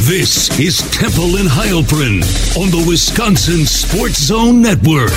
This is Temple and Heilprin on the Wisconsin Sports Zone Network.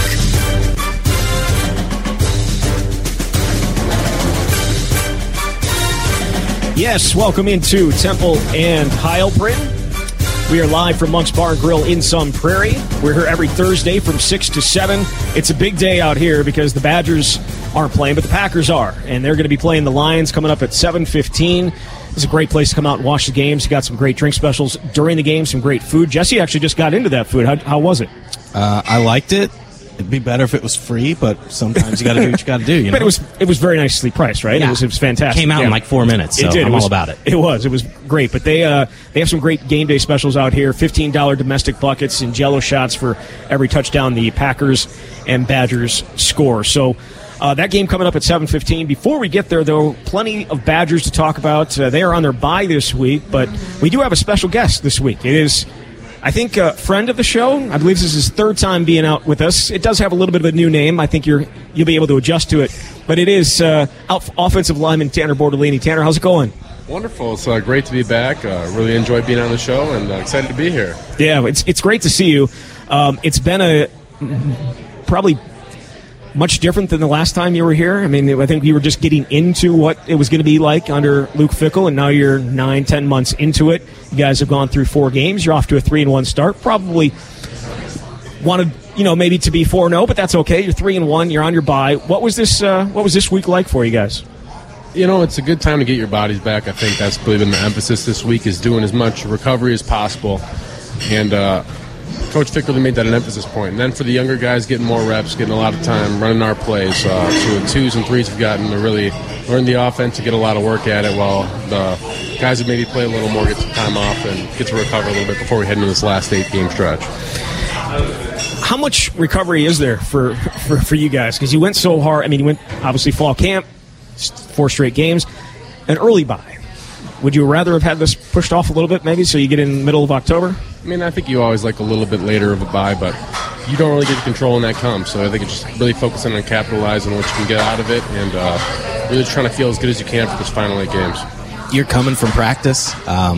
Yes, welcome into Temple and Heilprin. We are live from Monk's Bar and Grill in Sun Prairie. We're here every Thursday from 6 to 7. It's a big day out here because the Badgers aren't playing, but the Packers are. And they're going to be playing the Lions coming up at 7:15. It's a great place to come out and watch the games. You got some great drink specials during the game, some great food. Jesse actually just got into that food. How was it? I liked it. It'd be better if it was free, but sometimes you got to do what you got to do. You know? But it was very nicely priced, right? Yeah. It was fantastic. Came out in like 4 minutes, so I'm all about it. It was great. But they have some great game day specials out here. $15 domestic buckets and Jell-O shots for every touchdown the Packers and Badgers score. So that game coming up at 7:15. Before we get there, though, plenty of Badgers to talk about. They are on their bye this week, but we do have a special guest this week. It is, I think, a friend of the show. I believe this is his third time being out with us. It does have a little bit of a new name. I think you'll be able to adjust to it. But it is offensive lineman Tanner Bortolini. Tanner, how's it going? Wonderful. It's great to be back. Really enjoyed being on the show and excited to be here. Yeah, it's great to see you. It's been probably much different than the last time you were here. I mean, I think you were just getting into what it was going to be like under Luke Fickell, and now you're 9-10 months into it. You guys have gone through 4 games. You're off to a 3-1 start. Probably wanted, maybe to be 4-0, but that's okay. You're 3-1. You're on your bye. What was this week like for you guys? It's a good time to get your bodies back. I think that's really been the emphasis this week, is doing as much recovery as possible. And Coach Fickell made that an emphasis point. And then for the younger guys, getting more reps, getting a lot of time, running our plays. So the 2s and 3s have gotten to really learn the offense, to get a lot of work at it, while the guys that maybe play a little more get some time off and get to recover a little bit before we head into this last 8-game stretch. How much recovery is there for you guys? Because you went so hard. I mean, you went, obviously, fall camp, 4 straight games, an early bye. Would you rather have had this pushed off a little bit, maybe, so you get in the middle of October? I mean, I think you always like a little bit later of a bye, but you don't really get the control when that comes. So I think it's just really focusing on capitalizing what you can get out of it, and really trying to feel as good as you can for this final 8 games. You're coming from practice,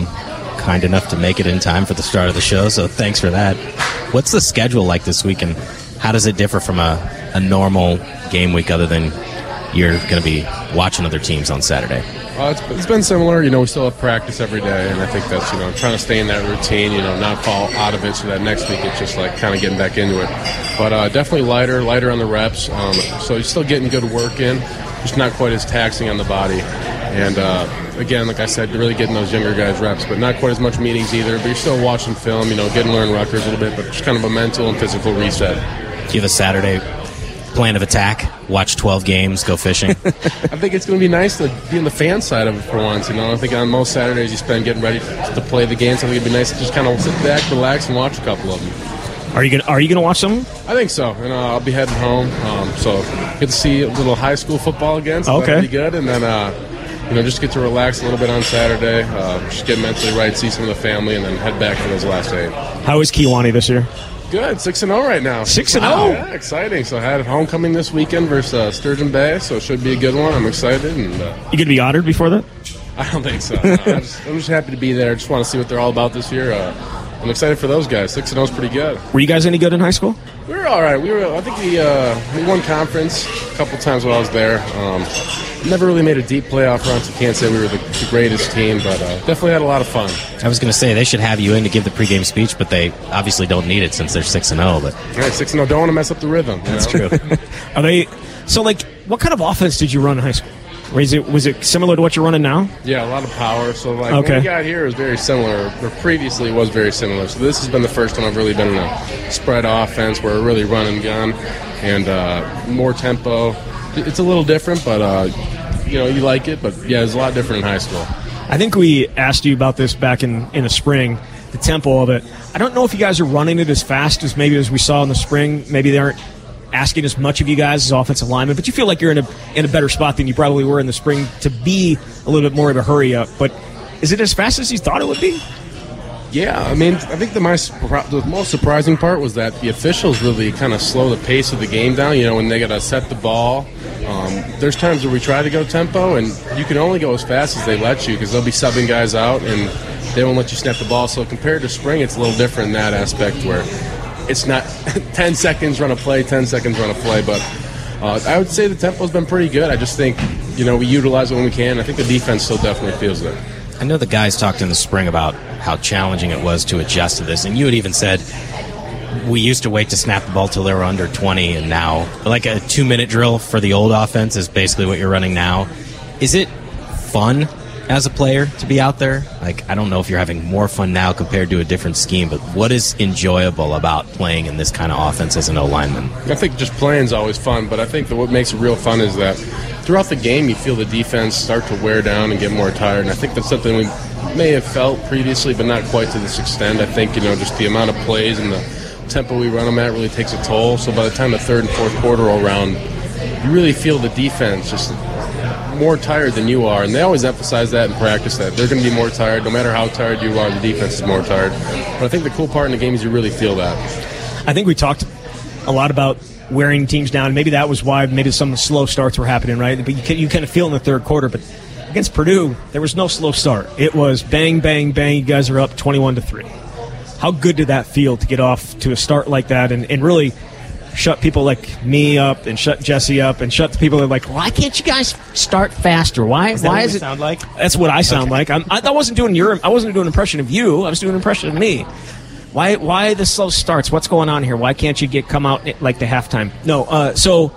kind enough to make it in time for the start of the show, so thanks for that. What's the schedule like this week, and how does it differ from a normal game week, other than you're going to be watching other teams on Saturday? It's been similar. We still have practice every day, and I think that's, trying to stay in that routine, not fall out of it, so that next week it's just like kind of getting back into it. But definitely lighter on the reps. So you're still getting good work in, just not quite as taxing on the body. And again, like I said, really getting those younger guys reps, but not quite as much meetings either. But you're still watching film, getting to learn Rutgers a little bit, but just kind of a mental and physical reset. Do you have a Saturday plan of attack? Watch 12 games, go fishing? I think it's going to be nice to be on the fan side of it for once. I think on most Saturdays you spend getting ready to play the games. I think it'd be nice to just kind of sit back, relax, and watch a couple of them. Are you gonna watch some? I think so. I'll be heading home, so get to see a little high school football again. So that'll be good, and then just get to relax a little bit on Saturday, just get mentally right, see some of the family, and then head back for those last 8. How is Kewanee this year? Good, 6-0 right now. 6-0? Yeah, exciting. So I had homecoming this weekend versus Sturgeon Bay, so it should be a good one. I'm excited. And you going to be honored before that? I don't think so. No, I'm just happy to be there. I just want to see what they're all about this year. I'm excited for those guys. 6-0 is pretty good. Were you guys any good in high school? We were all right. I think we won conference a couple times while I was there. Never really made a deep playoff run, so can't say we were the greatest team, but definitely had a lot of fun. I was going to say, they should have you in to give the pregame speech, but they obviously don't need it since they're 6-0. But all right, 6-0. Don't want to mess up the rhythm. That's true. Are they? So, what kind of offense did you run in high school? Was it similar to what you're running now? Yeah, a lot of power. So, when we got here, it was very similar. Or previously, it was very similar. So this has been the first time I've really been in a spread offense where we're really run and gun and more tempo. It's a little different, but you like it. But yeah, it's a lot different in high school. I think we asked you about this back in the spring, the tempo of it. I don't know if you guys are running it as fast as maybe as we saw in the spring. Maybe they aren't asking as much of you guys as offensive linemen, but you feel like you're in a better spot than you probably were in the spring to be a little bit more of a hurry up. But is it as fast as you thought it would be? Yeah, I mean, I think the most surprising part was that the officials really kind of slow the pace of the game down. When they got to set the ball, there's times where we try to go tempo, and you can only go as fast as they let you because they'll be subbing guys out, and they won't let you snap the ball. So compared to spring, it's a little different in that aspect where it's not 10 seconds run a play, 10 seconds run a play. But I would say the tempo's been pretty good. I just think, we utilize it when we can. I think the defense still definitely feels it. I know the guys talked in the spring about how challenging it was to adjust to this, and you had even said we used to wait to snap the ball till they were under 20, and now like a 2-minute drill for the old offense is basically what you're running now. Is it fun as a player to be out there? Like, I don't know if you're having more fun now compared to a different scheme, but what is enjoyable about playing in this kind of offense as an O-lineman? I think just playing is always fun, but I think that what makes it real fun is that throughout the game you feel the defense start to wear down and get more tired, and I think that's something we may have felt previously, but not quite to this extent. I think, just the amount of plays and the tempo we run them at really takes a toll, so by the time the third and fourth quarter roll around, you really feel the defense just more tired than you are, and they always emphasize that in practice, that they're going to be more tired. No matter how tired you are, the defense is more tired. But I think the cool part in the game is you really feel that. I think we talked a lot about wearing teams down. Maybe that was why maybe some of the slow starts were happening, right? But you kind of feel in the third quarter. But against Purdue, there was no slow start. It was bang, bang, bang. You guys are up 21-3. How good did that feel to get off to a start like that and really shut people like me up and shut Jesse up and shut the people that are like, why can't you guys start faster? Why is it sound like? That's what I sound like. I wasn't doing an impression of you. I was doing an impression of me. Why the slow starts? What's going on here? Why can't you come out like the halftime? No. So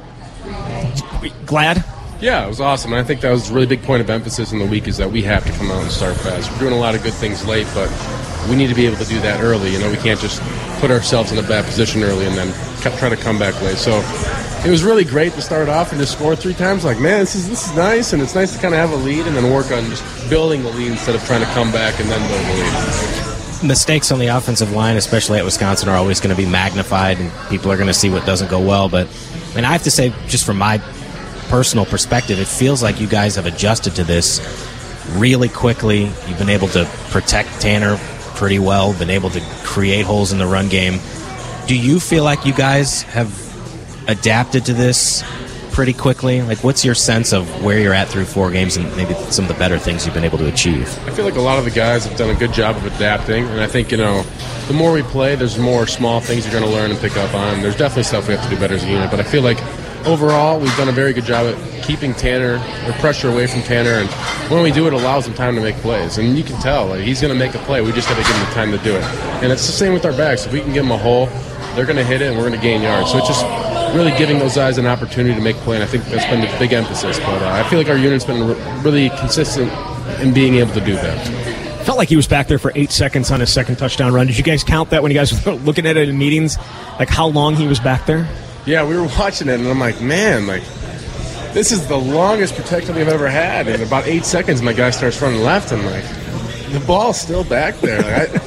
glad. Yeah, it was awesome, and I think that was a really big point of emphasis in the week is that we have to come out and start fast. We're doing a lot of good things late, but we need to be able to do that early. We can't just put ourselves in a bad position early and then try to come back late. So it was really great to start off and just score 3 times. Like, man, this is nice, and it's nice to kind of have a lead and then work on just building the lead instead of trying to come back and then build the lead. Mistakes on the offensive line, especially at Wisconsin, are always going to be magnified, and people are going to see what doesn't go well. But I have to say, just from my personal perspective, it feels like you guys have adjusted to this really quickly. You've been able to protect Tanner pretty well, been able to create holes in the run game. Do you feel like you guys have adapted to this pretty quickly? Like, what's your sense of where you're at through 4 games and maybe some of the better things you've been able to achieve? I feel like a lot of the guys have done a good job of adapting, and I think, the more we play, there's more small things you're going to learn and pick up on. There's definitely stuff we have to do better as a unit, but I feel like overall, we've done a very good job at keeping Tanner, or pressure away from Tanner, and when we do it, allows him time to make plays. And you can tell, he's going to make a play. We just have to give him the time to do it. And it's the same with our backs. If we can give them a hole, they're going to hit it, and we're going to gain yards. So it's just really giving those guys an opportunity to make a play, and I think that's been the big emphasis. But I feel like our unit's been really consistent in being able to do that. Felt like he was back there for 8 seconds on his second touchdown run. Did you guys count that when you guys were looking at it in meetings, like how long he was back there? Yeah, we were watching it, and I'm like, man, this is the longest protection we've ever had. In about 8 seconds, my guy starts running left, and the ball's still back there.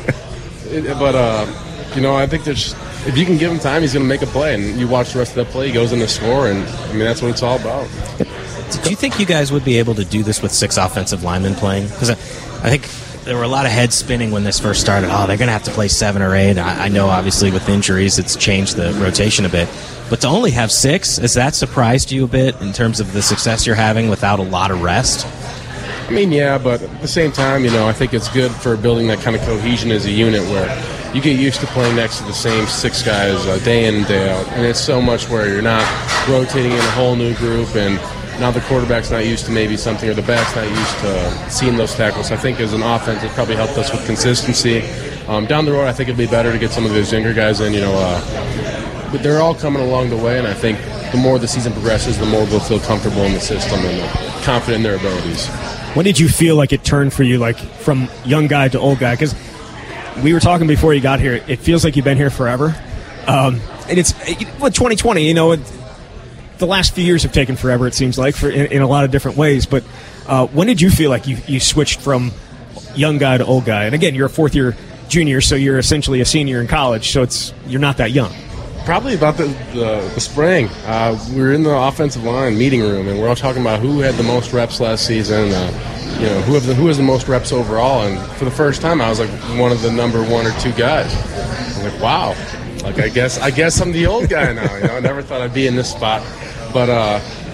I think there's, if you can give him time, he's going to make a play, and you watch the rest of that play, he goes in to score, and that's what it's all about. Do you think you guys would be able to do this with 6 offensive linemen playing? Because I think there were a lot of heads spinning when this first started. Oh, they're going to have to play 7 or 8. I know, obviously, with injuries, it's changed the rotation a bit. But to only have 6, has that surprised you a bit in terms of the success you're having without a lot of rest? Yeah, but at the same time, I think it's good for building that kind of cohesion as a unit where you get used to playing next to the same 6 guys day in and day out. And it's so much where you're not rotating in a whole new group, and now the quarterback's not used to maybe something, or the back's not used to seeing those tackles. I think as an offense, it probably helped us with consistency. Down the road, I think it'd be better to get some of those younger guys in, but they're all coming along the way, and I think the more the season progresses, the more they'll feel comfortable in the system and confident in their abilities. When did you feel like it turned for you, like from young guy to old guy? Because we were talking before you got here. It feels like you've been here forever. And it's 2020, the last few years have taken forever, it seems like, in a lot of different ways. But when did you feel like you switched from young guy to old guy? And again, you're a fourth-year junior, so you're essentially a senior in college, so you're not that young. Probably about the spring. We were in the offensive line meeting room, and we're all talking about who had the most reps last season, who has the most reps overall. And for the first time, I was like one of the number 1 or 2 guys. I was like, wow. I guess I'm the old guy now. I never thought I'd be in this spot. But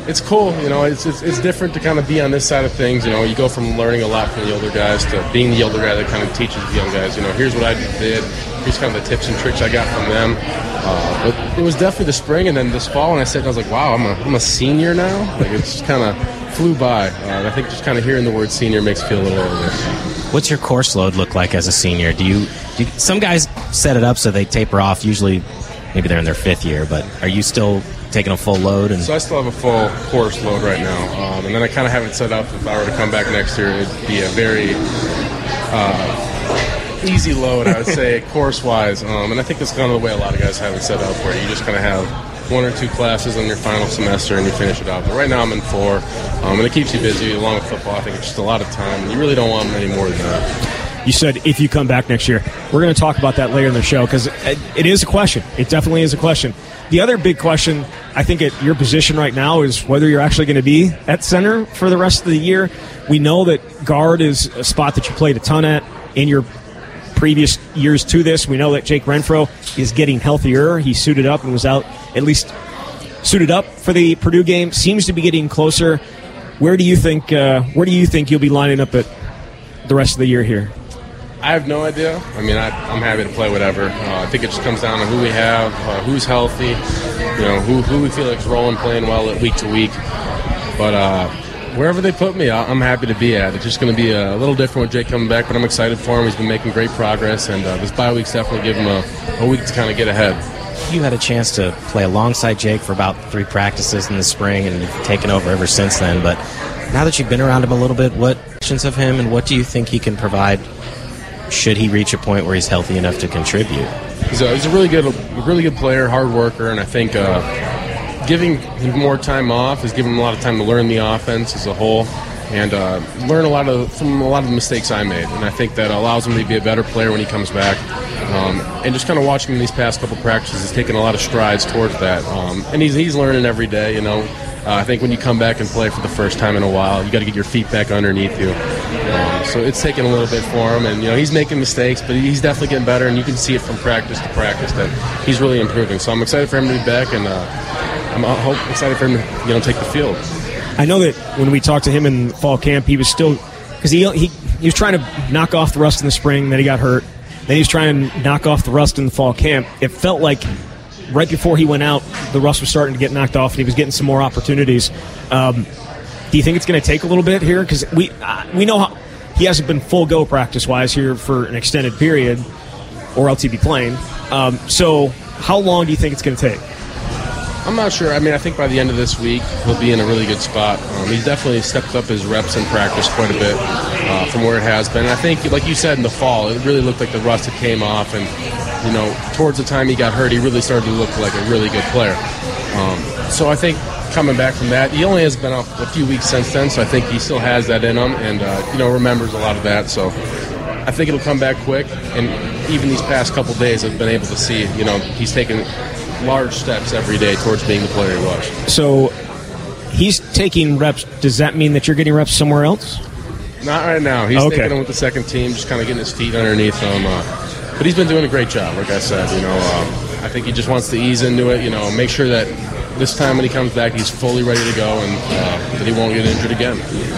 it's cool. It's different to kind of be on this side of things. You go from learning a lot from the older guys to being the older guy that kind of teaches the young guys. Here's what I did. Here's kind of the tips and tricks I got from them. But it was definitely the spring and then this fall, and I was like, wow, I'm a senior now. Like, it's kind of flew by. I think just kind of hearing the word senior makes me feel a little older. What's your course load look like as a senior? Do you some guys set it up so they taper off? Usually, maybe they're in their 5th year, but are you still taking a full load? So I still have a full course load right now, and then I kind of have it set up. If I were to come back next year, it'd be a very easy load, I would say, course-wise. And I think that's kind of the way a lot of guys have it set up, where you just kind of have 1 or 2 classes in your final semester and you finish it out. But right now I'm in 4, and it keeps you busy along with football. I think it's just a lot of time, and you really don't want any more than that. You said if you come back next year. We're going to talk about that later in the show because it is a question. It definitely is a question. The other big question, I think, at your position right now is whether you're actually going to be at center for the rest of the year. We know that guard is a spot that you played a ton at in your previous years to this. We know that Jake Renfro is getting healthier. He suited up and was out, at least suited up for the Purdue game. Seems to be getting closer. Where do you think you'll be lining up at the rest of the year here? I have no idea. I mean, I'm happy to play whatever. I think it just comes down to who we have, who's healthy, who we feel like is rolling, playing well week to week. But wherever they put me, I'm happy to be at. It's just going to be a little different with Jake coming back, but I'm excited for him. He's been making great progress, and this bye week's definitely give him a week to kind of get ahead. You had a chance to play alongside Jake for about 3 practices in the spring, and you've taken over ever since then. But now that you've been around him a little bit, what questions of him, and what do you think he can provide should he reach a point where he's healthy enough to contribute? He's a really good player, hard worker, and I think giving him more time off is giving him a lot of time to learn the offense as a whole and learn from a lot of the mistakes I made. And I think that allows him to be a better player when he comes back. And just kind of watching him these past couple practices, he's taken a lot of strides towards that. And he's learning every day, I think when you come back and play for the first time in a while, you got to get your feet back underneath you. So it's taken a little bit for him, and he's making mistakes, but he's definitely getting better, and you can see it from practice to practice that he's really improving. So I'm excited for him to be back, and I'm excited for him to take the field. I know that when we talked to him in fall camp, he was still because he was trying to knock off the rust in the spring, then he got hurt, then he was trying to knock off the rust in the fall camp. It felt like right before he went out, the rust was starting to get knocked off, and he was getting some more opportunities. Do you think it's going to take a little bit here? Because we know how he hasn't been full go practice-wise here for an extended period, or else he'd be playing. So how long do you think it's going to take? I'm not sure. I mean, I think by the end of this week, he'll be in a really good spot. He's definitely stepped up his reps in practice quite a bit from where it has been. And I think, like you said, in the fall, it really looked like the rust had came off. And, towards the time he got hurt, he really started to look like a really good player. So I think coming back from that, he only has been off a few weeks since then, so I think he still has that in him and, remembers a lot of that. So I think it'll come back quick. And even these past couple days, I've been able to see, he's taken large steps every day towards being the player he was. So he's taking reps. Does that mean that you're getting reps somewhere else? Not right now. He's taking them with the second team, just kind of getting his feet underneath him. But he's been doing a great job, like I said. I think he just wants to ease into it, make sure that this time when he comes back, he's fully ready to go and that he won't get injured again.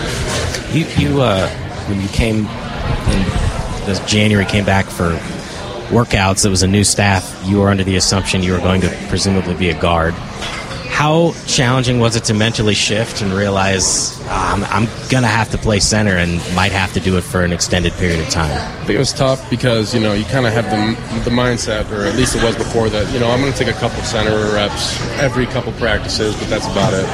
You when you came in this January, came back for workouts, it was a new staff. You were under the assumption you were going to presumably be a guard. How challenging was it to mentally shift and realize I'm going to have to play center and might have to do it for an extended period of time? I think it was tough because, you kind of have the mindset, or at least it was before that, I'm going to take a couple center reps every couple practices, but that's about it.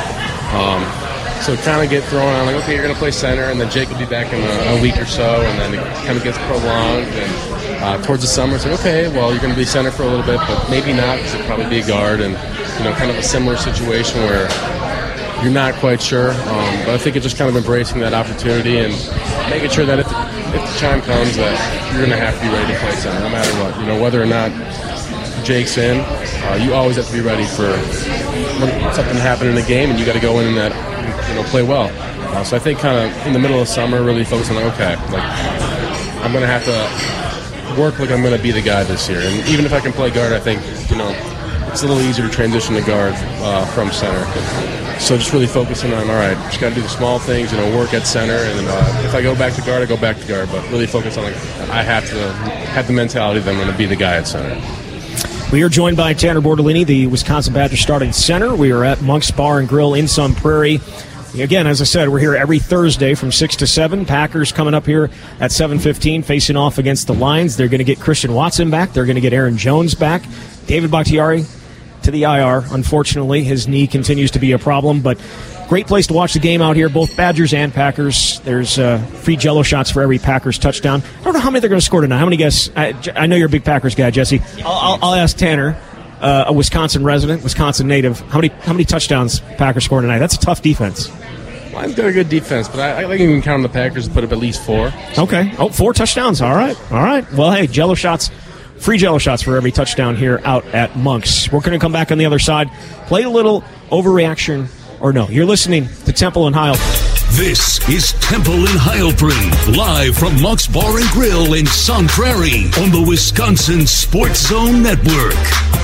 So kind of get thrown on, like, okay, you're going to play center, and then Jake will be back in a week or so, and then it kind of gets prolonged. And towards the summer, it's like, okay, well, you're going to be center for a little bit, but maybe not, because you'll probably be a guard, and kind of a similar situation where you're not quite sure. But I think it's just kind of embracing that opportunity and making sure that if the time comes that you're going to have to be ready to play center, no matter what. Whether or not Jake's in, you always have to be ready for something to happen in a game, and you got to go in and that play well. So I think kind of in the middle of summer, really focusing on, okay, like I'm going to have to work like I'm going to be the guy this year. And even if I can play guard, I think, it's a little easier to transition to guard from center. So just really focusing on, all right, just got to do the small things, work at center, and if I go back to guard, I go back to guard. But really focus on, I have to have the mentality that I'm going to be the guy at center. We are joined by Tanner Bordolini, the Wisconsin Badgers starting center. We are at Monk's Bar and Grill in Sun Prairie. Again, as I said, we're here every Thursday from 6 to 7. Packers coming up here at 7:15, facing off against the Lions. They're going to get Christian Watson back. They're going to get Aaron Jones back. David Bakhtiari to the IR. Unfortunately, his knee continues to be a problem, but great place to watch the game out here, both Badgers and Packers. There's free Jell-O shots for every Packers touchdown. I don't know how many they're going to score tonight. How many guys? I know you're a big Packers guy, Jesse. I'll ask Tanner, a Wisconsin resident, Wisconsin native, how many touchdowns Packers score tonight? That's a tough defense. Lions got a good defense, but I think you can count on the Packers to put up at least 4. Okay. 4 touchdowns. All right. Well, hey, Jell-O shots. Free Jell-O shots for every touchdown here out at Monk's. We're going to come back on the other side, play a little overreaction or no. You're listening to Temple and Heilprin. This is Temple and Heilprin, live from Monk's Bar and Grill in Sun Prairie on the Wisconsin Sports Zone Network.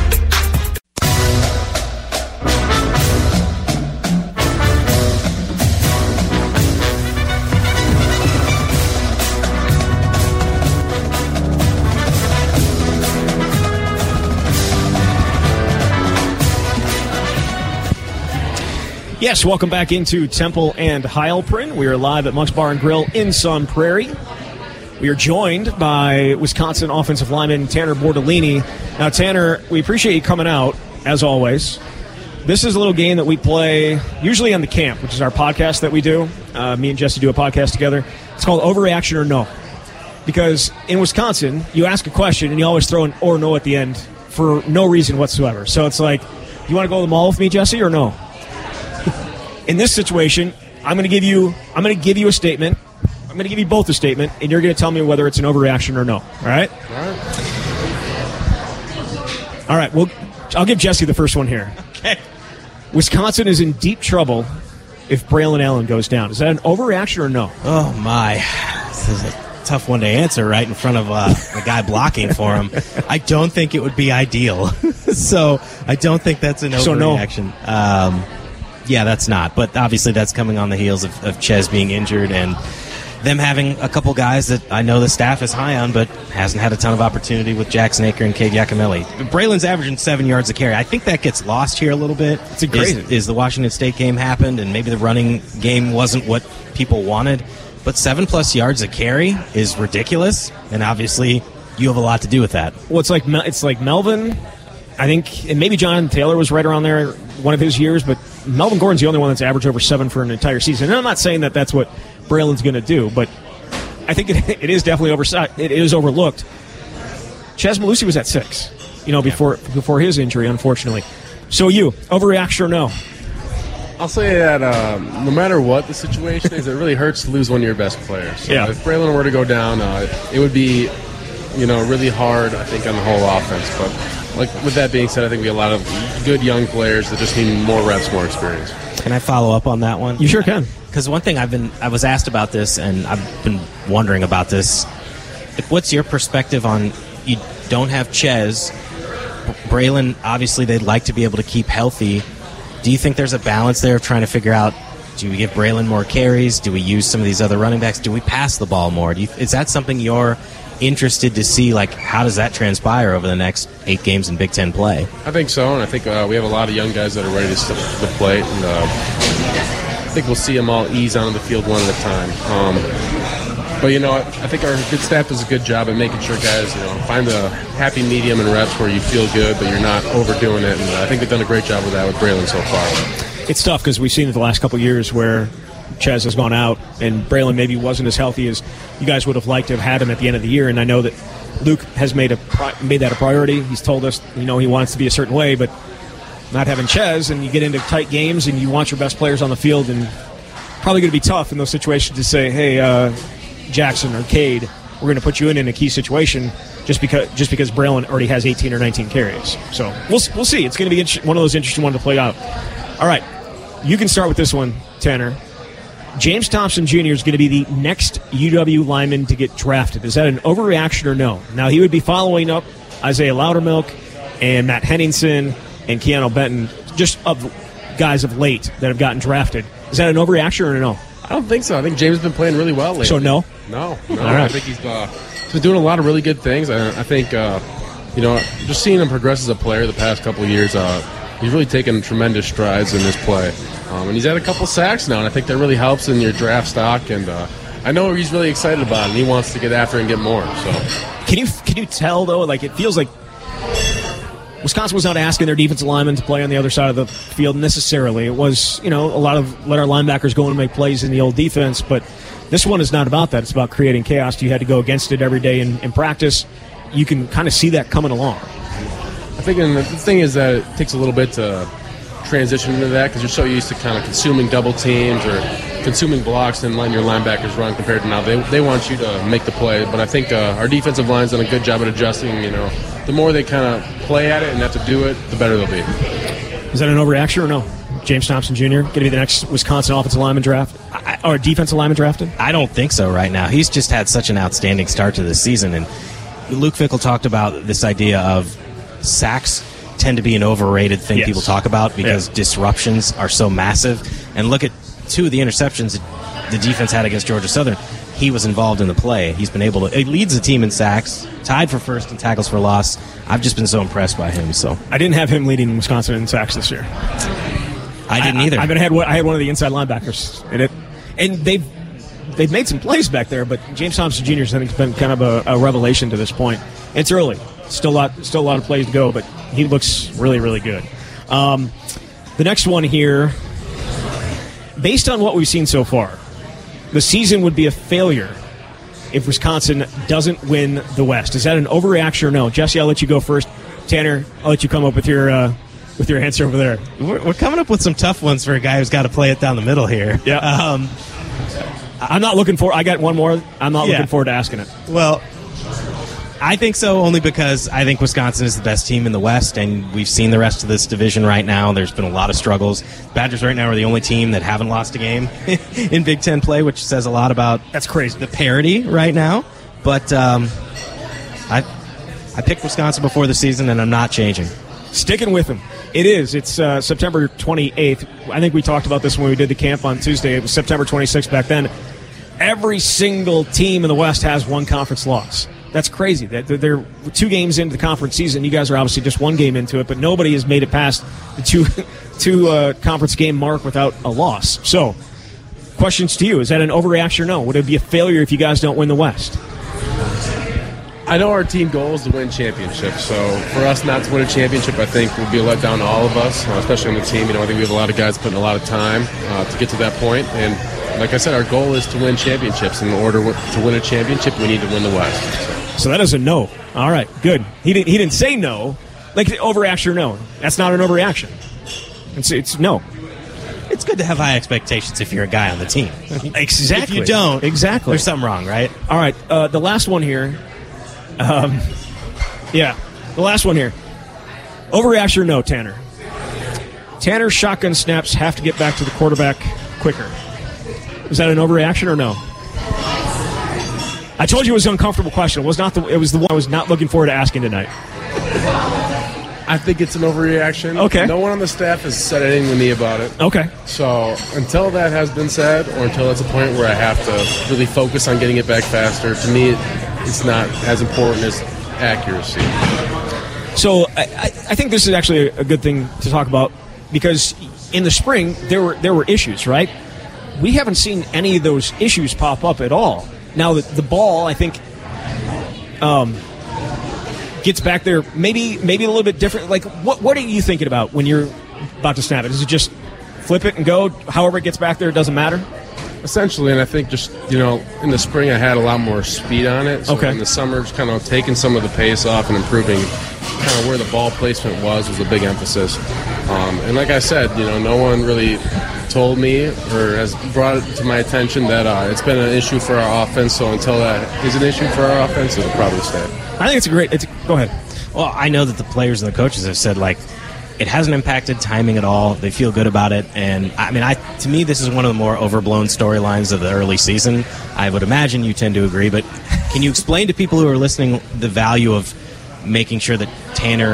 Yes, welcome back into Temple and Heilprin. We are live at Monk's Bar and Grill in Sun Prairie. We are joined by Wisconsin offensive lineman Tanner Bordolini. Now, Tanner, we appreciate you coming out, as always. This is a little game that we play usually on The Camp, which is our podcast that we do. Me and Jesse do a podcast together. It's called Overreaction or No. Because in Wisconsin, you ask a question and you always throw an or no at the end for no reason whatsoever. So it's like, you want to go to the mall with me, Jesse, or no? In this situation, I'm going to give you a statement. I'm going to give you both a statement, and you're going to tell me whether it's an overreaction or no. All right? All right. Well, I'll give Jesse the first one here. Okay. Wisconsin is in deep trouble if Braylon Allen goes down. Is that an overreaction or no? Oh, my. This is a tough one to answer right in front of the guy blocking for him. I don't think it would be ideal. So I don't think that's an overreaction. So no. Yeah, that's not. But obviously that's coming on the heels of Ches being injured and them having a couple guys that I know the staff is high on but hasn't had a ton of opportunity with Jackson Aker and Cade Yakimelli. Braylon's averaging 7 yards a carry. I think that gets lost here a little bit. It's a crazy. Is the Washington State game happened and maybe the running game wasn't what people wanted. But 7+ yards a carry is ridiculous, and obviously you have a lot to do with that. Well, it's like Melvin, I think, and maybe Jonathan Taylor was right around there one of his years, but Melvin Gordon's the only one that's averaged over 7 for an entire season. And I'm not saying that that's what Braylon's going to do, but I think it is definitely it is overlooked. Ches Malusi was at 6, before his injury, unfortunately. So overreaction or no? I'll say that no matter what the situation is, it really hurts to lose one of your best players. So yeah. If Braylon were to go down, it would be, really hard, I think, on the whole offense. But with that being said, I think we have a lot of good young players that just need more reps, more experience. Can I follow up on that one? You sure can. Because one thing I was asked about this, and I've been wondering about this. What's your perspective on you don't have Ches? Braylon, obviously, they'd like to be able to keep healthy. Do you think there's a balance there of trying to figure out, do we give Braylon more carries? Do we use some of these other running backs? Do we pass the ball more? Is that something you're interested to see? Like, how does that transpire over the next 8 games in Big Ten play? I think so, and I think we have a lot of young guys that are ready to step to the plate, and I think we'll see them all ease onto the field one at a time. But, I think our good staff does a good job at making sure guys, find the happy medium in reps where you feel good, but you're not overdoing it. And I think they've done a great job with that with Braylon so far. It's tough because we've seen it the last couple of years where Ches has gone out and Braylon maybe wasn't as healthy as you guys would have liked to have had him at the end of the year. And I know that Luke has made that a priority. He's told us, he wants to be a certain way, but not having Ches, and you get into tight games and you want your best players on the field, and probably going to be tough in those situations to say, hey, Jackson or Cade, we're going to put you in a key situation just because Braylon already has 18 or 19 carries. So we'll see. It's going to be one of those interesting ones to play out. All right, you can start with this one, Tanner. James Thompson Jr. is going to be the next UW lineman to get drafted. Is that an overreaction or no? Now, he would be following up Isaiah Loudermilk and Matt Henningsen and Keanu Benton, just of guys of late that have gotten drafted. Is that an overreaction or no? I don't think so. I think James has been playing really well lately. So no? No. All right. I think he's been doing a lot of really good things. I think, just seeing him progress as a player the past couple of years, he's really taken tremendous strides in his play. And he's had a couple sacks now, and I think that really helps in your draft stock. And I know he's really excited about it, and he wants to get after it and get more. So, can you tell, though, like it feels like Wisconsin was not asking their defensive linemen to play on the other side of the field necessarily. It was, a lot of let our linebackers go and make plays in the old defense, but this one is not about that. It's about creating chaos. You had to go against it every day in practice. You can kind of see that coming along. I think the thing is that it takes a little bit to transition into that because you're so used to kind of consuming double teams or consuming blocks and letting your linebackers run compared to now. They want you to make the play, but I think our defensive line's done a good job at adjusting. The more they kind of play at it and have to do it, the better they'll be. Is that an overreaction or no? James Thompson Jr. going to be the next Wisconsin offensive lineman drafted or defensive lineman drafted? I don't think so right now. He's just had such an outstanding start to this season, and Luke Fickell talked about this idea of sacks tend to be an overrated thing people talk about because disruptions are so massive. And look at two of the interceptions the defense had against Georgia Southern. He was involved in the play. He's been able to. He leads the team in sacks, tied for first in tackles for loss. I've just been so impressed by him. So I didn't have him leading Wisconsin in sacks this year. I didn't either. I had one of the inside linebackers in it, and they've made some plays back there. But James Thompson Jr. has been kind of a revelation to this point. It's early, still a lot of plays to go, but he looks really, really good. The next one here, based on what we've seen so far, the season would be a failure if Wisconsin doesn't win the West. Is that an overreaction or no? Jesse, I'll let you go first. Tanner, I'll let you come up with your answer over there. We're coming up with some tough ones for a guy who's got to play it down the middle here. Yeah. I'm not looking for. I got one more. I'm not looking forward to asking it. Well, I think so only because I think Wisconsin is the best team in the West, and we've seen the rest of this division right now. There's been a lot of struggles. Badgers right now are the only team that haven't lost a game in Big Ten play, which says a lot about that's crazy the parity right now. But I picked Wisconsin before the season, and I'm not changing. Sticking with them. It's September 28th. I think we talked about this when we did the camp on Tuesday. It was September 26th back then. Every single team in the West has one conference loss. That's crazy. They're 2 games into the conference season. You guys are obviously just 1 game into it, but nobody has made it past the two conference game mark without a loss. So, questions to you. Is that an overreaction or no? Would it be a failure if you guys don't win the West? I know our team goal is to win championships, so for us not to win a championship, I think would be a letdown to all of us, especially on the team. I think we have a lot of guys putting a lot of time to get to that point, and like I said, our goal is to win championships. In order to win a championship, we need to win the West. So that is a no. All right, good. He didn't say no, like overreaction or no. That's not an overreaction. It's no. It's good to have high expectations if you're a guy on the team. Exactly. If you don't, there's something wrong, right? All right, the last one here. The last one here. Overreaction or no, Tanner? Tanner's shotgun snaps have to get back to the quarterback quicker. Is that an overreaction or no? I told you it was an uncomfortable question. It was the one I was not looking forward to asking tonight. I think it's an overreaction. Okay. No one on the staff has said anything to me about it. Okay. So until that has been said, or until that's a point where I have to really focus on getting it back faster, to me, it's not as important as accuracy. So I think this is actually a good thing to talk about because in the spring there were issues, right? We haven't seen any of those issues pop up at all. Now the ball, I think, gets back there maybe a little bit different. Like what are you thinking about when you're about to snap it? Is it just flip it and go? However it gets back there, it doesn't matter? Essentially, and I think just, in the spring I had a lot more speed on it. So in the summer, just kind of taking some of the pace off and improving kind of where the ball placement was a big emphasis. And like I said, no one really told me or has brought it to my attention that it's been an issue for our offense. So until that is an issue for our offense, it'll probably stay. I think go ahead. Well, I know that the players and the coaches have said, it hasn't impacted timing at all. They feel good about it. And, to me, this is one of the more overblown storylines of the early season. I would imagine you tend to agree. But can you explain to people who are listening the value of making sure that Tanner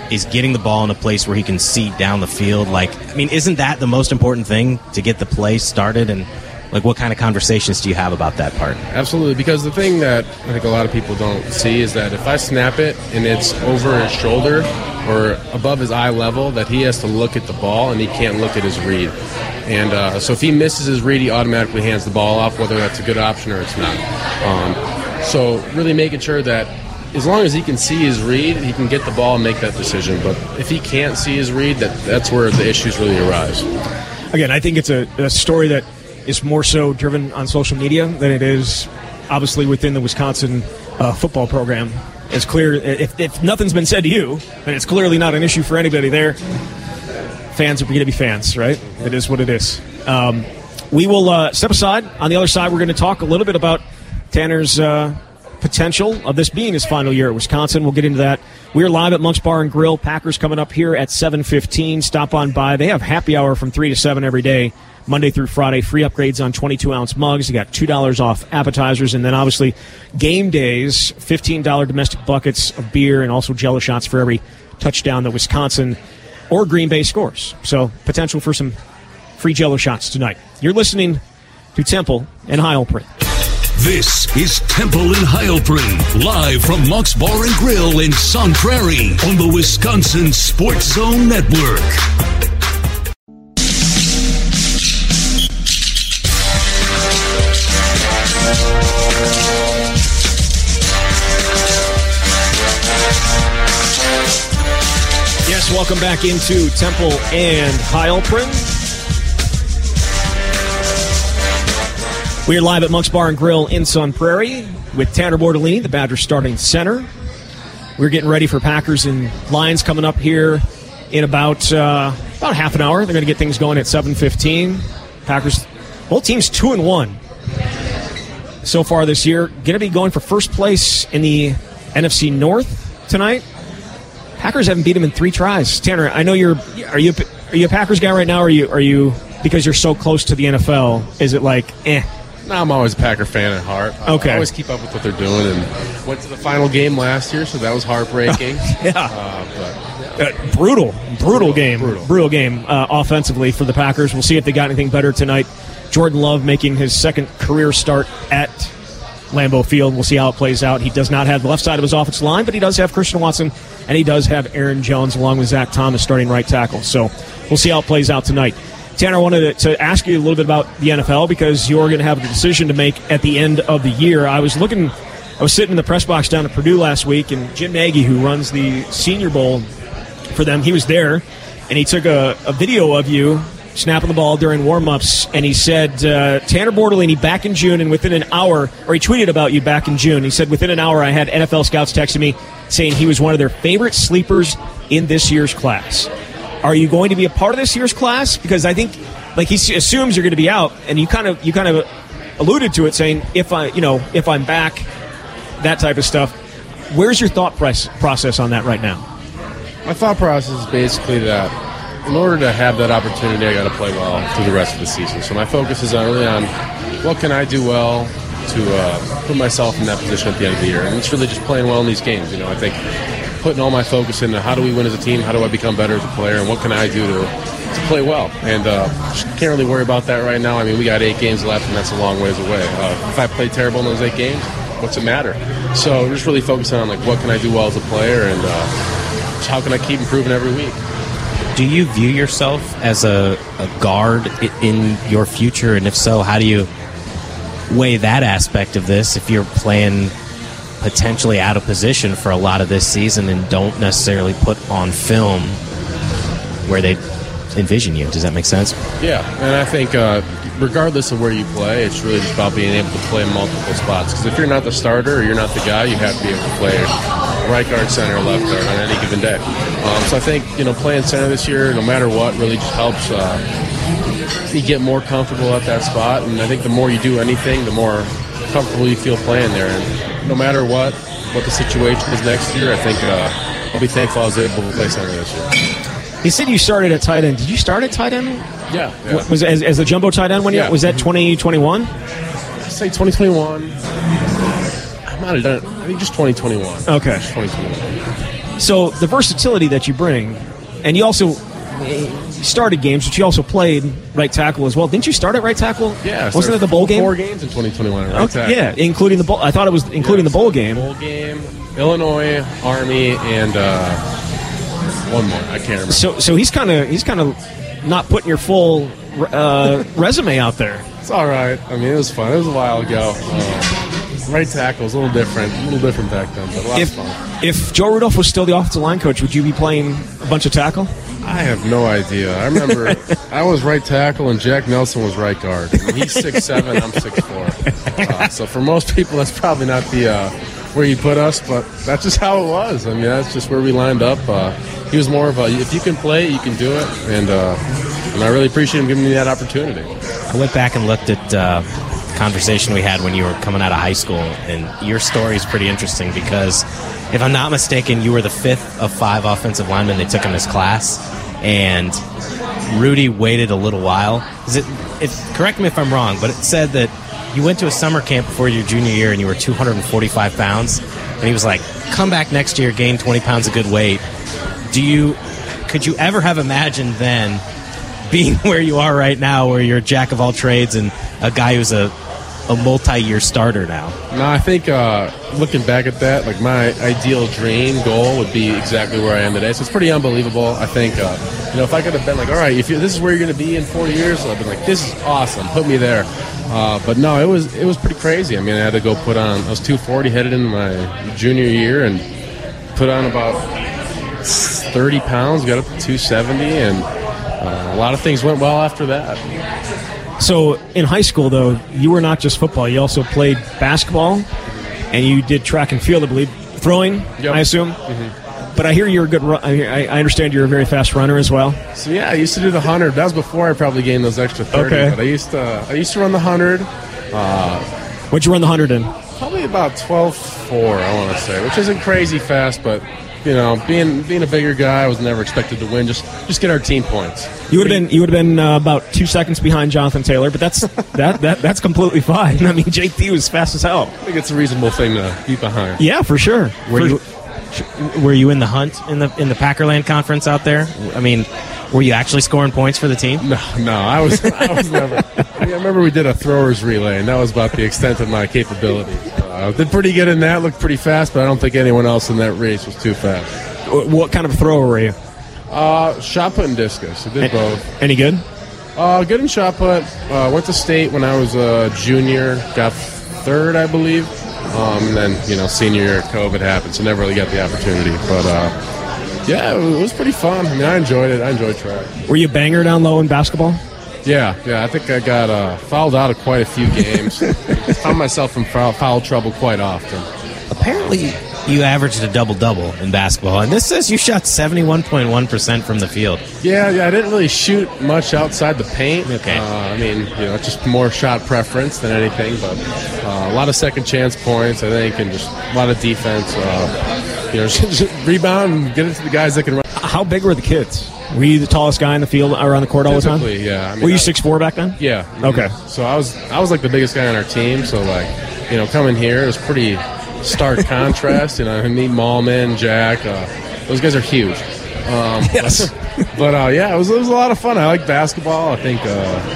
is getting the ball in a place where he can see down the field. Isn't that the most important thing to get the play started? And what kind of conversations do you have about that part? Absolutely, because the thing that I think a lot of people don't see is that if I snap it and it's over his shoulder or above his eye level, that he has to look at the ball and he can't look at his read. And so if he misses his read, he automatically hands the ball off, whether that's a good option or it's not. So really making sure that as long as he can see his read, he can get the ball and make that decision. But if he can't see his read, that's where the issues really arise. Again, I think it's a story that is more so driven on social media than it is obviously within the Wisconsin football program. It's clear, if nothing's been said to you, then it's clearly not an issue for anybody there. Fans are going to be fans, right? It is what it is. We will step aside. On the other side, we're going to talk a little bit about Tanner's potential of this being his final year at Wisconsin. We'll get into that. We're live at Monk's Bar and Grill. Packers coming up here at 7:15. Stop on by. They have happy hour from 3 to 7 every day, Monday through Friday. Free upgrades on 22-ounce mugs. You got $2 off appetizers. And then, obviously, game days, $15 domestic buckets of beer and also Jell-O shots for every touchdown that Wisconsin or Green Bay scores. So, potential for some free Jell-O shots tonight. You're listening to Temple and Heilprin. This is Temple and Heilprin, live from Monk's Bar and Grill in Sun Prairie on the Wisconsin Sports Zone Network. Yes, welcome back into Temple and Heilprin. We are live at Monk's Bar and Grill in Sun Prairie with Tanner Bortolini, the Badgers starting center. We're getting ready for Packers and Lions coming up here in about half an hour. They're going to get things going at 7:15. Packers, both teams 2-1 so far this year. Going to be going for first place in the NFC North tonight. Packers haven't beat them in 3 tries. Tanner, I know are you a Packers guy right now? Or are you because you're so close to the NFL? Is it like No, I'm always a Packer fan at heart. Okay. I always keep up with what they're doing, and went to the final game last year, so that was heartbreaking. Brutal game offensively for the Packers. We'll see if they got anything better tonight. Jordan Love making his second career start at Lambeau Field. We'll see how it plays out. He does not have the left side of his offensive line, but he does have Christian Watson, and he does have Aaron Jones along with Zach Thomas starting right tackle. So we'll see how it plays out tonight. Tanner, I wanted to ask you a little bit about the NFL because you're going to have a decision to make at the end of the year. I was sitting in the press box down at Purdue last week, and Jim Nagy, who runs the Senior Bowl for them, he was there, and he took a video of you snapping the ball during warm-ups, and he said, Tanner Bortolini back in June, and within an hour, or he tweeted about you back in June. He said, within an hour, I had NFL scouts texting me saying he was one of their favorite sleepers in this year's class. Are you going to be a part of this year's class? Because I think, he assumes you're going to be out, and you kind of alluded to it, saying if I'm back, that type of stuff. Where's your thought process on that right now? My thought process is basically that in order to have that opportunity, I got to play well through the rest of the season. So my focus is really on what can I do well to put myself in that position at the end of the year, and it's really just playing well in these games. I think putting all my focus into how do we win as a team, how do I become better as a player, and what can I do to play well. And can't really worry about that right now. I mean, we got 8 games left, and that's a long ways away. If I play terrible in those 8 games, what's it matter? So we're just really focusing on what can I do well as a player, and how can I keep improving every week. Do you view yourself as a guard in your future? And if so, how do you weigh that aspect of this if you're playing potentially out of position for a lot of this season and don't necessarily put on film where they envision you? Does that make sense? Yeah, and I think regardless of where you play, it's really just about being able to play in multiple spots. Because if you're not the starter or you're not the guy, you have to be able to play right guard, center, left guard on any given day. So I think playing center this year, no matter what, really just helps you get more comfortable at that spot. And I think the more you do anything, the more comfortable you feel playing there. And no matter what the situation is next year, I think I'll be thankful I was able to play center this year. You said you started at tight end. Did you start at tight end? Yeah. Was as the jumbo tight end was that 2021? I'd say 2021. I might have done it. I think just 2021. Okay. Just 2021. So the versatility that you bring, and you also started games, but you also played right tackle as well. Didn't you start at right tackle? Yeah. Wasn't it the bowl game? 4 games in 2021 at right tackle. Yeah, including the bowl. I thought it was including the bowl game. Bowl game, Illinois, Army, and one more. I can't remember. So he's kind of not putting your full resume out there. It's all right. I mean, it was fun. It was a while ago. Right tackle was a little different back then, but a lot of fun. If Joe Rudolph was still the offensive line coach, would you be playing a bunch of tackle? I have no idea. I remember I was right tackle and Jack Nelson was right guard. And he's 6'7", I'm 6'4". So for most people, that's probably not the where you put us, but that's just how it was. I mean, that's just where we lined up. He was more of a, if you can play, you can do it, and I really appreciate him giving me that opportunity. I went back and looked at conversation we had when you were coming out of high school, and your story is pretty interesting because, if I'm not mistaken, you were the 5th of 5 offensive linemen they took in this class, and Rudy waited a little while. Correct me if I'm wrong, but it said that you went to a summer camp before your junior year and you were 245 pounds, and he was like, come back next year, gain 20 pounds of good weight. Could you ever have imagined then being where you are right now, where you're a jack of all trades and a guy who's a multi-year starter now? No, I think looking back at that, like my ideal dream goal would be exactly where I am today. So it's pretty unbelievable. I think, if I could have been like, all right, this is where you're going to be in 4 years, I've been like, this is awesome, put me there. But no, it was pretty crazy. I mean, I had to go put on, I was 240 headed into my junior year and put on about 30 pounds, got up to 270, and a lot of things went well after that. So in high school, though, you were not just football. You also played basketball, and you did track and field, I believe. Throwing, yep. I assume? Mm-hmm. But I hear you're a good I understand you're a very fast runner as well. So, yeah, I used to do the 100. That was before I probably gained those extra 30. Okay. But I used to run the 100. What'd you run the 100 in? Probably about 12.4, I want to say, which isn't crazy fast, but being a bigger guy, I was never expected to win. Just get our team points. You would have been about 2 seconds behind Jonathan Taylor, but that's that's completely fine. I mean, JT was fast as hell. I think it's a reasonable thing to be behind. Yeah, for sure. Were you in the hunt in the Packerland conference out there? I mean, were you actually scoring points for the team? No, I was never. I remember we did a throwers relay, and that was about the extent of my capability. Did pretty good in that, looked pretty fast, but I don't think anyone else in that race was too fast. What kind of thrower were you? Shot put and discus. I did both. Any good? Good in shot put. Went to state when I was a junior, got 3rd, I believe. And then, senior year, COVID happened, so never really got the opportunity. But, yeah, it was pretty fun. I mean, I enjoyed it. I enjoyed track. Were you a banger down low in basketball? Yeah. I think I got fouled out of quite a few games. Found myself in foul trouble quite often. Apparently, you averaged a double-double in basketball, and this says you shot 71.1% from the field. Yeah, I didn't really shoot much outside the paint. Okay. I mean, just more shot preference than anything, but a lot of second chance points, I think, and just a lot of defense. Just rebound and get it to the guys that can run. How big were the kids? Were you the tallest guy in the field or on the court all the time? Yeah. I mean, were you 6'4" back then? Yeah. Okay. So I was like the biggest guy on our team. So coming here, it was pretty stark contrast. I meet Mallman, Jack. Those guys are huge. Yes. But it was a lot of fun. I like basketball. I think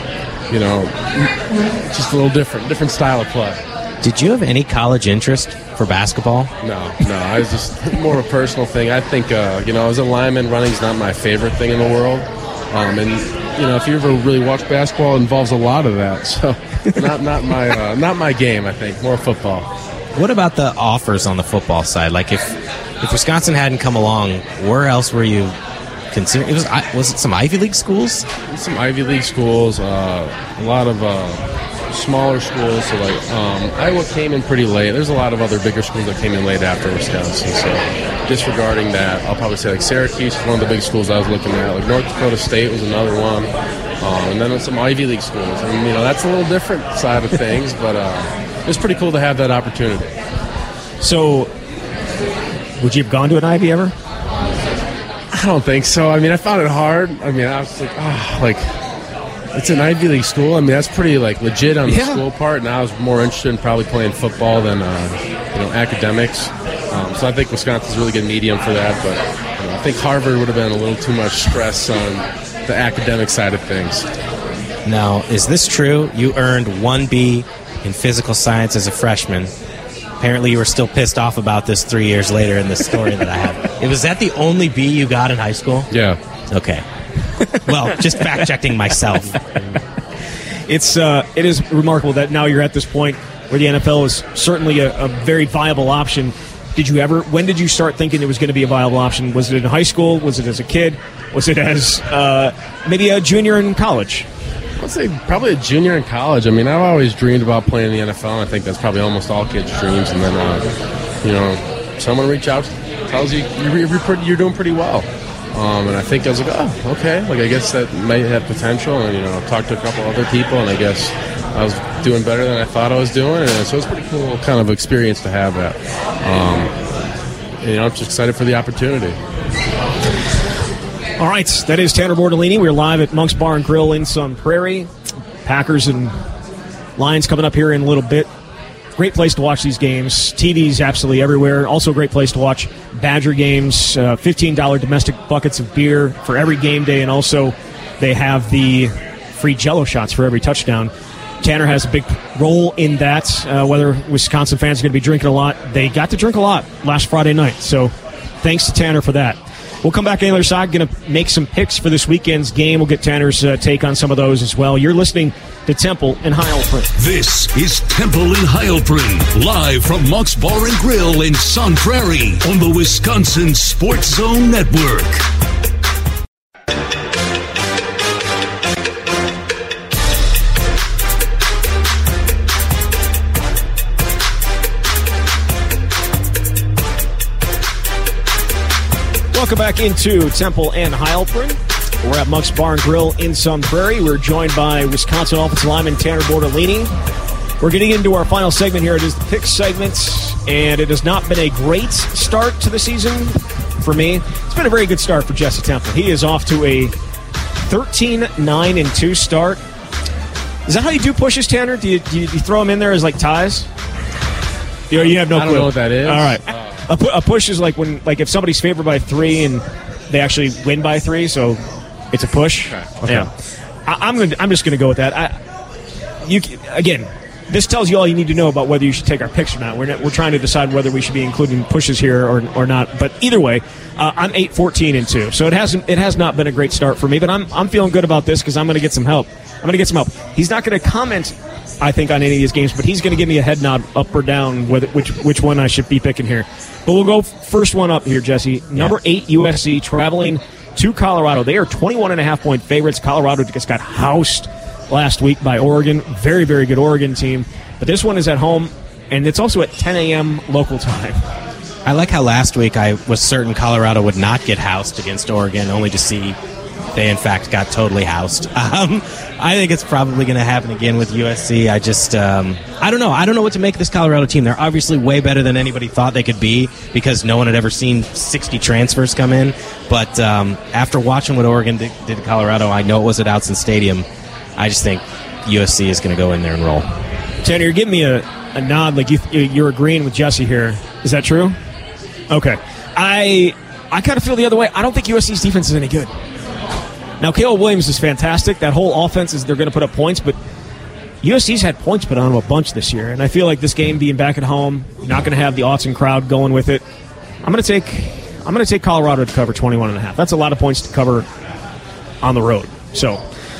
just a little different style of play. Did you have any college interest for basketball? No. I was just more of a personal thing. I think, as a lineman, running's not my favorite thing in the world. And if you ever really watch basketball, it involves a lot of that. So, not my game. I think more football. What about the offers on the football side? Like, if Wisconsin hadn't come along, where else were you considering? Was it some Ivy League schools? Some Ivy League schools. A lot of smaller schools. So Iowa came in pretty late. There's a lot of other bigger schools that came in late after Wisconsin. So disregarding that, I'll probably say Syracuse is one of the big schools I was looking at. North Dakota State was another one, and then some Ivy League schools. I mean, that's a little different side of things, but it's pretty cool to have that opportunity. So, would you have gone to an Ivy ever? I don't think so. I mean, I found it hard. I mean, I was like, it's an Ivy League school. I mean, that's pretty legit on the school part. And I was more interested in probably playing football than academics. So I think Wisconsin's a really good medium for that. But I think Harvard would have been a little too much stress on the academic side of things. Now, is this true? You earned 1B in physical science as a freshman. Apparently, you were still pissed off about this 3 years later in the story that I have. Was that the only B you got in high school? Yeah. Okay. Well, just fact-checking myself. It is remarkable that now you're at this point where the NFL is certainly a very viable option. When did you start thinking it was going to be a viable option? Was it in high school? Was it as a kid? Was it as maybe a junior in college? I'd say probably a junior in college. I mean, I've always dreamed about playing in the NFL, and I think that's probably almost all kids' dreams. And then, someone reach out, tells you you're doing pretty well. And I think I was like, oh, okay. Like, I guess that might have potential. And, I've talked to a couple other people, and I guess I was doing better than I thought I was doing. And so it's a pretty cool kind of experience to have that. I'm just excited for the opportunity. All right, that is Tanner Bortolini. We're live at Monk's Bar and Grill in Sun Prairie. Packers and Lions coming up here in a little bit. Great place to watch these games. TVs absolutely everywhere. Also a great place to watch Badger games. $15 domestic buckets of beer for every game day, and also they have the free Jell-O shots for every touchdown. Tanner has a big role in that, whether Wisconsin fans are going to be drinking a lot. They got to drink a lot last Friday night, so thanks to Tanner for that. We'll come back on the other side, going to make some picks for this weekend's game. We'll get Tanner's take on some of those as well. You're listening to Temple and Heilprin. This is Temple and Heilprin, live from Monk's Bar and Grill in Sun Prairie on the Wisconsin Sports Zone Network. Welcome back into Temple and Heilprin. We're at Monk's Bar and Grill in Sun Prairie. We're joined by Wisconsin offensive lineman Tanner Bortolini. We're getting into our final segment here. It is the pick segment, and it has not been a great start to the season for me. It's been a very good start for Jesse Temple. He is off to a 13-9-2 start. Is that how you do pushes, Tanner? Do you throw them in there as like ties? You have no clue. I don't know what that is. All right. A push is like if somebody's favored by 3 and they actually win by 3, so it's a push. Okay. Yeah, I'm just gonna go with that. Again, this tells you all you need to know about whether you should take our picks or not. We're trying to decide whether we should be including pushes here or not. But either way, I'm 8-14-2, so it has not been a great start for me. But I'm feeling good about this because I'm gonna get some help. He's not gonna comment, I think, on any of these games, but he's going to give me a head nod up or down which one I should be picking here. But we'll go first one up here, Jesse. Number 8, USC, traveling to Colorado. They are 21.5-point favorites. Colorado just got housed last week by Oregon. Very, very good Oregon team. But this one is at home, and it's also at 10 a.m. local time. I like how last week I was certain Colorado would not get housed against Oregon, only to see they, in fact, got totally housed. I think it's probably going to happen again with USC. I don't know. I don't know what to make of this Colorado team. They're obviously way better than anybody thought they could be because no one had ever seen 60 transfers come in. But after watching what Oregon did to Colorado, I know it was at Outson Stadium. I just think USC is going to go in there and roll. Tanner, you're giving me a nod like you're agreeing with Jesse here. Is that true? Okay. I kind of feel the other way. I don't think USC's defense is any good. Now, Caleb Williams is fantastic. That whole offense they're going to put up points, but USC's had points put on them a bunch this year, and I feel like this game being back at home, not going to have the Autzen crowd going with it. I'm going to take Colorado to cover 21.5. That's a lot of points to cover on the road. So,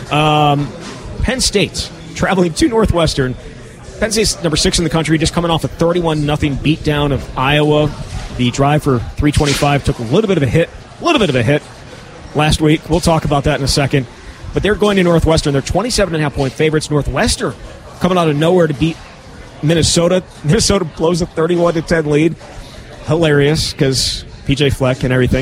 Penn State traveling to Northwestern. Penn State's number 6 in the country, just coming off a 31-0 beatdown of Iowa. The drive for 325 took a little bit of a hit last week. We'll talk about that in a second. But they're going to Northwestern. They're 27.5-point favorites. Northwestern coming out of nowhere to beat Minnesota. Minnesota blows a 31-10 lead. Hilarious because PJ Fleck and everything.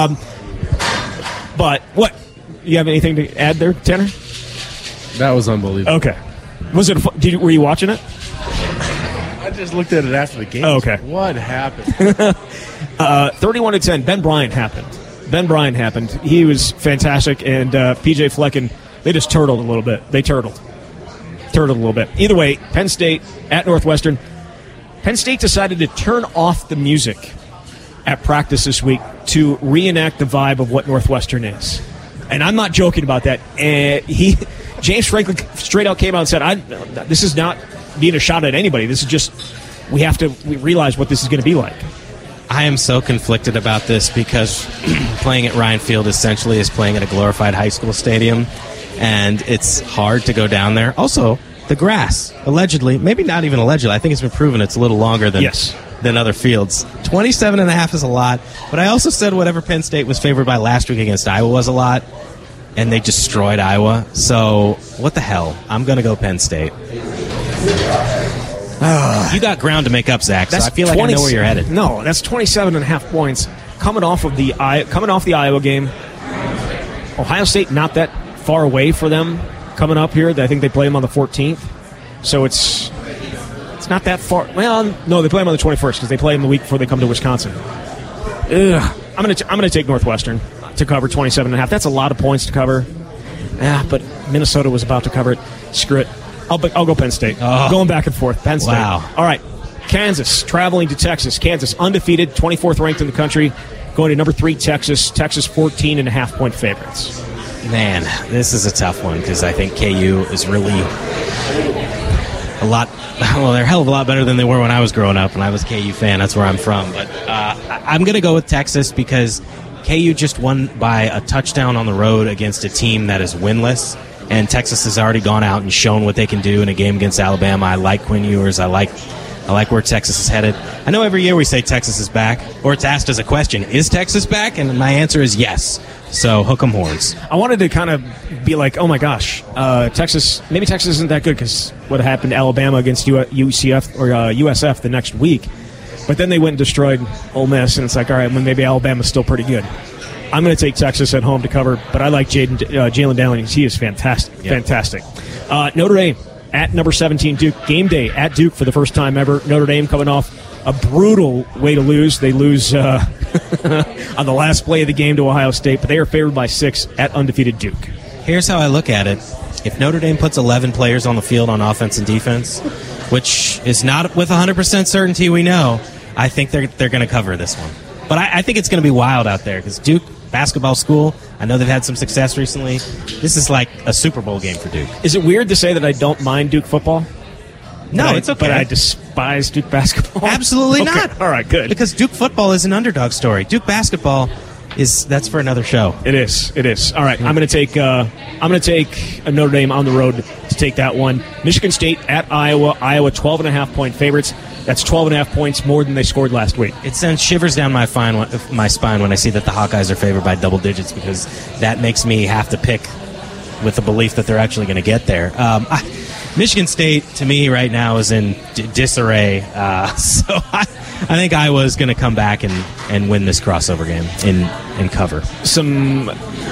But what? You have anything to add there, Tanner? That was unbelievable. Okay. Was it? Were you watching it? I just looked at it after the game. Oh, okay. What happened? 31-10. Ben Bryant happened. He was fantastic, and PJ Fleck, they just turtled a little bit. They turtled a little bit. Either way, Penn State at Northwestern. Penn State decided to turn off the music at practice this week to reenact the vibe of what Northwestern is. And I'm not joking about that. James Franklin straight out came out and said, this is not being a shot at anybody. This is just, we realize what this is going to be like. I am so conflicted about this because playing at Ryan Field essentially is playing at a glorified high school stadium, and it's hard to go down there. Also, the grass, allegedly, maybe not even allegedly, I think it's been proven it's a little longer than other fields. 27.5 is a lot, but I also said whatever Penn State was favored by last week against Iowa was a lot, and they destroyed Iowa. So, what the hell? I'm going to go Penn State. You got ground to make up, Zach, so I feel like I know where you're headed. No, that's 27.5 points coming off the Iowa game. Ohio State not that far away for them coming up here. I think they play them on the 14th. So it's not that far. Well, no, they play them on the 21st because they play them the week before they come to Wisconsin. Ugh. I'm gonna take Northwestern to cover 27.5. That's a lot of points to cover. But Minnesota was about to cover it. Screw it. I'll go Penn State. Oh. Going back and forth. Penn State. Wow. All right. Kansas traveling to Texas. Kansas undefeated, 24th ranked in the country. Going to number 3 Texas. Texas 14.5-point favorites. Man, this is a tough one because I think KU is really a lot. Well, they're a hell of a lot better than they were when I was growing up, and I was a KU fan. That's where I'm from. But I'm going to go with Texas because KU just won by a touchdown on the road against a team that is winless. And Texas has already gone out and shown what they can do in a game against Alabama. I like Quinn Ewers. I like where Texas is headed. I know every year we say Texas is back, or it's asked as a question, is Texas back? And my answer is yes. So hook 'em horns. I wanted to kind of be like, oh my gosh, Texas isn't that good because what happened to Alabama against UCF or USF the next week. But then they went and destroyed Ole Miss, and it's like, all right, well, maybe Alabama's still pretty good. I'm going to take Texas at home to cover, but I like Jalen Dowling. He is fantastic. Yep. Fantastic. Notre Dame at number 17 Duke. Game day at Duke for the first time ever. Notre Dame coming off a brutal way to lose. They lose on the last play of the game to Ohio State, but they are favored by 6 at undefeated Duke. Here's how I look at it. If Notre Dame puts 11 players on the field on offense and defense, which is not with 100% certainty we know, I think they're going to cover this one. But I think it's going to be wild out there because Duke basketball school, I know they've had some success recently. This is like a Super Bowl game for Duke. Is it weird to say that I don't mind Duke football? No, it's okay. But I despise Duke basketball? Absolutely okay. not. All right, good. Because Duke football is an underdog story. Duke basketball that's for another show. It is. All right, I'm going to take Notre Dame on the road to take that one. Michigan State at Iowa. Iowa 12.5-point favorites. That's 12.5 points more than they scored last week. It sends shivers down my spine when I see that the Hawkeyes are favored by double digits because that makes me have to pick with the belief that they're actually going to get there. Michigan State, to me, right now is in disarray. So I think Iowa is going to come back and win this crossover game and cover. Some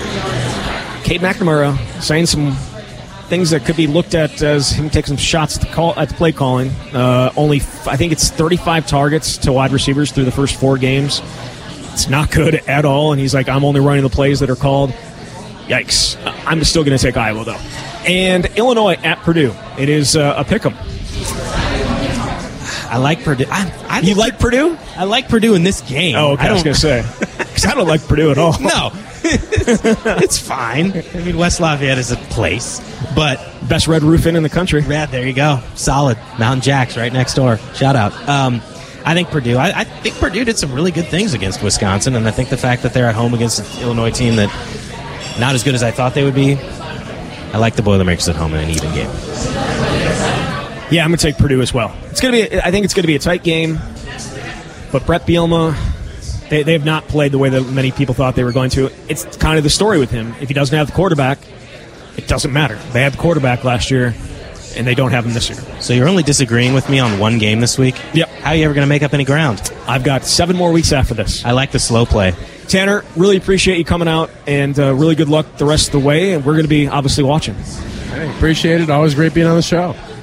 Cade McNamara saying some things that could be looked at as him taking some shots at the play calling. Only, I think it's 35 targets to wide receivers through the first 4 games. It's not good at all, and he's like, I'm only running the plays that are called. Yikes. I'm still going to take Iowa, though. And Illinois at Purdue. It is a pick-em. I like Purdue. You like Purdue? I like Purdue in this game. Oh, okay. I was going to say. Because I don't like Purdue at all. No. It's fine. I mean, West Lafayette is a place, but best Red Roof Inn in the country. Yeah, there you go. Solid. Mountain Jack's right next door. Shout out. I think Purdue. I think Purdue did some really good things against Wisconsin, and I think the fact that they're at home against an Illinois team that not as good as I thought they would be. I like the Boilermakers at home in an even game. Yeah, I'm going to take Purdue as well. I think it's going to be a tight game, but Brett Bielema, they have not played the way that many people thought they were going to. It's kind of the story with him. If he doesn't have the quarterback, it doesn't matter. They had the quarterback last year, and they don't have him this year. So you're only disagreeing with me on one game this week? Yep. How are you ever going to make up any ground? I've got 7 more weeks after this. I like the slow play. Tanner, really appreciate you coming out, and really good luck the rest of the way, and we're going to be obviously watching. Hey, appreciate it. Always great being on the show.